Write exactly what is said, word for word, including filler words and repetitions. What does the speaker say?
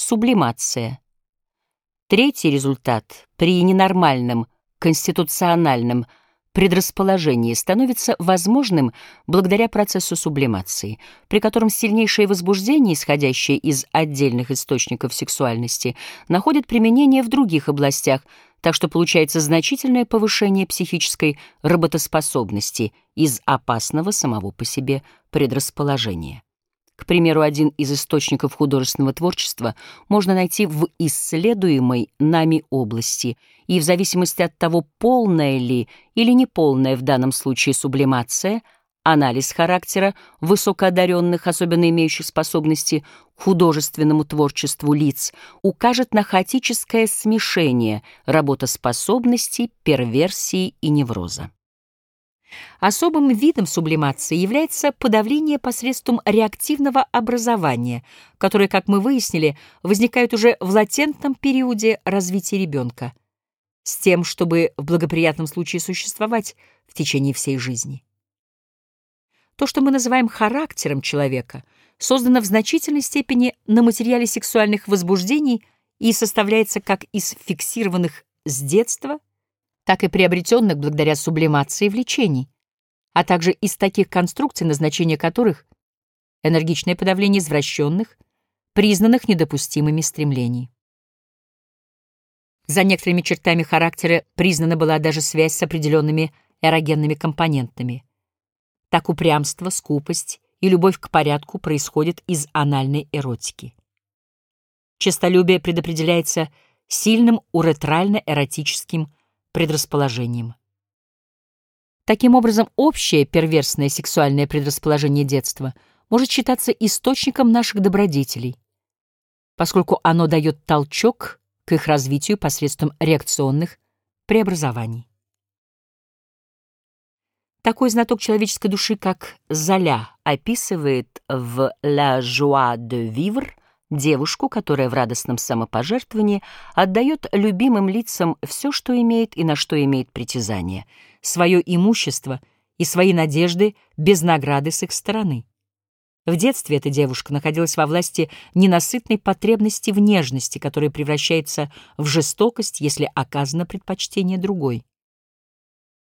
сублимация. Третий результат при ненормальном конституциональном предрасположении становится возможным благодаря процессу сублимации, при котором сильнейшее возбуждение, исходящее из отдельных источников сексуальности, находит применение в других областях, так что получается значительное повышение психической работоспособности из опасного самого по себе предрасположения. К примеру, один из источников художественного творчества можно найти в исследуемой нами области, и в зависимости от того, полная ли или неполная в данном случае сублимация, анализ характера высокоодаренных, особенно имеющих способности к художественному творчеству лиц, укажет на хаотическое смешение работоспособности, перверсии и невроза. Особым видом сублимации является подавление посредством реактивного образования, которое, как мы выяснили, возникает уже в латентном периоде развития ребенка, с тем, чтобы в благоприятном случае существовать в течение всей жизни. То, что мы называем характером человека, создано в значительной степени на материале сексуальных возбуждений и составляется как из фиксированных с детства, так и приобретенных благодаря сублимации влечений, а также из таких конструкций, назначение которых — энергичное подавление извращенных, признанных недопустимыми стремлений. За некоторыми чертами характера признана была даже связь с определенными эрогенными компонентами. Так упрямство, скупость и любовь к порядку происходят из анальной эротики. Честолюбие предопределяется сильным уретрально-эротическим предрасположением. Таким образом, общее перверсное сексуальное предрасположение детства может считаться источником наших добродетелей, поскольку оно дает толчок к их развитию посредством реакционных преобразований. Такой знаток человеческой души, как Золя, описывает в «La joie de vivre» девушку, которая в радостном самопожертвовании отдает любимым лицам все, что имеет и на что имеет притязание, свое имущество и свои надежды без награды с их стороны. В детстве эта девушка находилась во власти ненасытной потребности в нежности, которая превращается в жестокость, если оказано предпочтение другой.